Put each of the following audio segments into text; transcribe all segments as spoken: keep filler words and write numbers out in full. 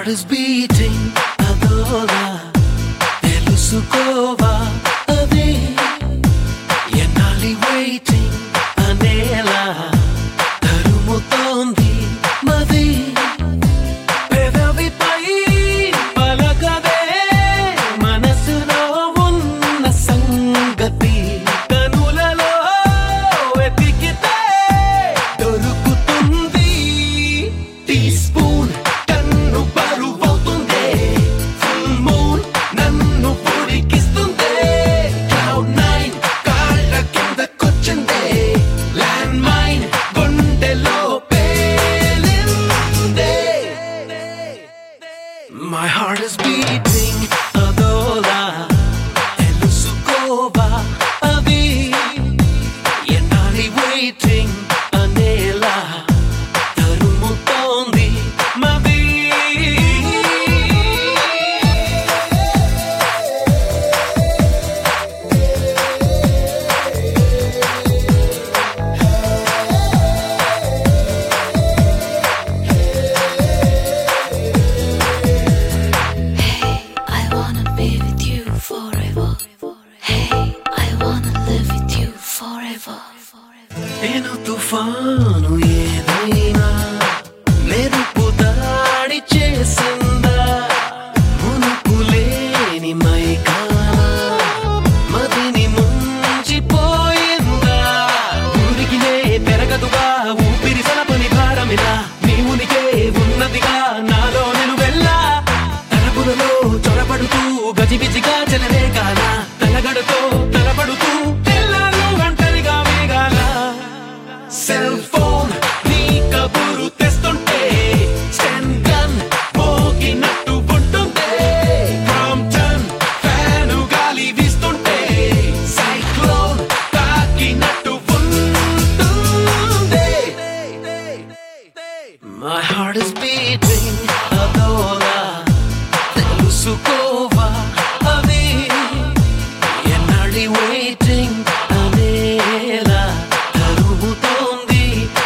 is beating adola telusukova adi enali waiting anela tarumutondi madi pedavi pai palagade manasulo unna sangati kanulalo etikite dorukutundi teaspoon My heart is beating adola telusukova adi enali waiting anela tarumutondi madi నేను తుఫాను ఏదైనా మెరుపు దాడి చేసిందా మునుపులేని మైకానా మదిని ముంచిపోయిందా ఊరికినే పెరగదుగా ఊపిరి సలపని భారమిలా నీ ఉనికే ఉన్నదిగా నాలో నిలువెల్లా తలపులలో చొరబడుతూ గజిబిజిగా చెలరే కాల తలగడతో తలపడుతూ Cell phone నీ కబురు తెస్తుంటే స్టెన్ గన్ మోగినట్టు ఉంటుందే ప్రాంప్టన్ ఫ్యాను గాలి వీస్తుంటే సైక్లోన్ తాకినట్టు ఉంటుందే My heart is beating adola telusukova adi enali waiting anela tarumutondi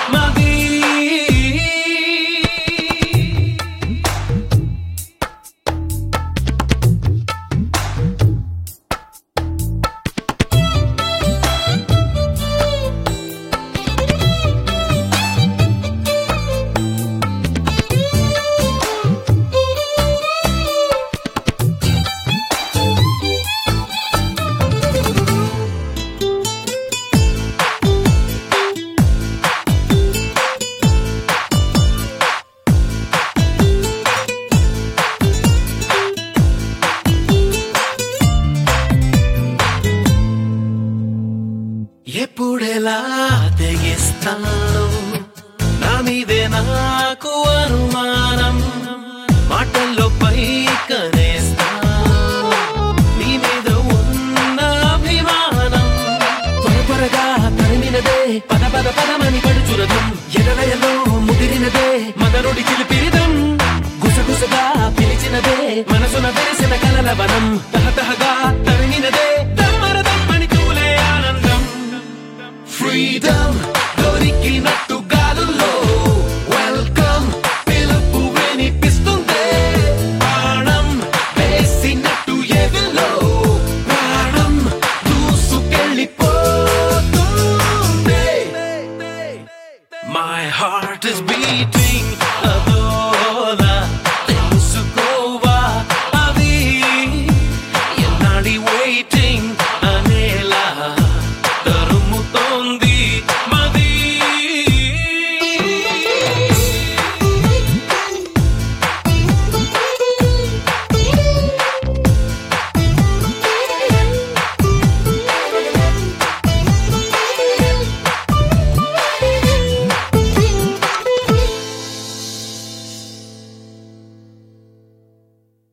ఎప్పుడెలా తెగిస్తాను నా మీదే నాకు అనుమానం మాటల్లో పైకనేస్తాను నీ మీద ఉన్న అభిమానం త్వరగా తరిమినదే పద పద పదమని పడుచురదం ఎడలయలో ముదిరినదే మదనుడి చిలిపిరిదం గుసగుసగా పిలిచినదే మనసున వెలిసిన కలల వనం తహతహగా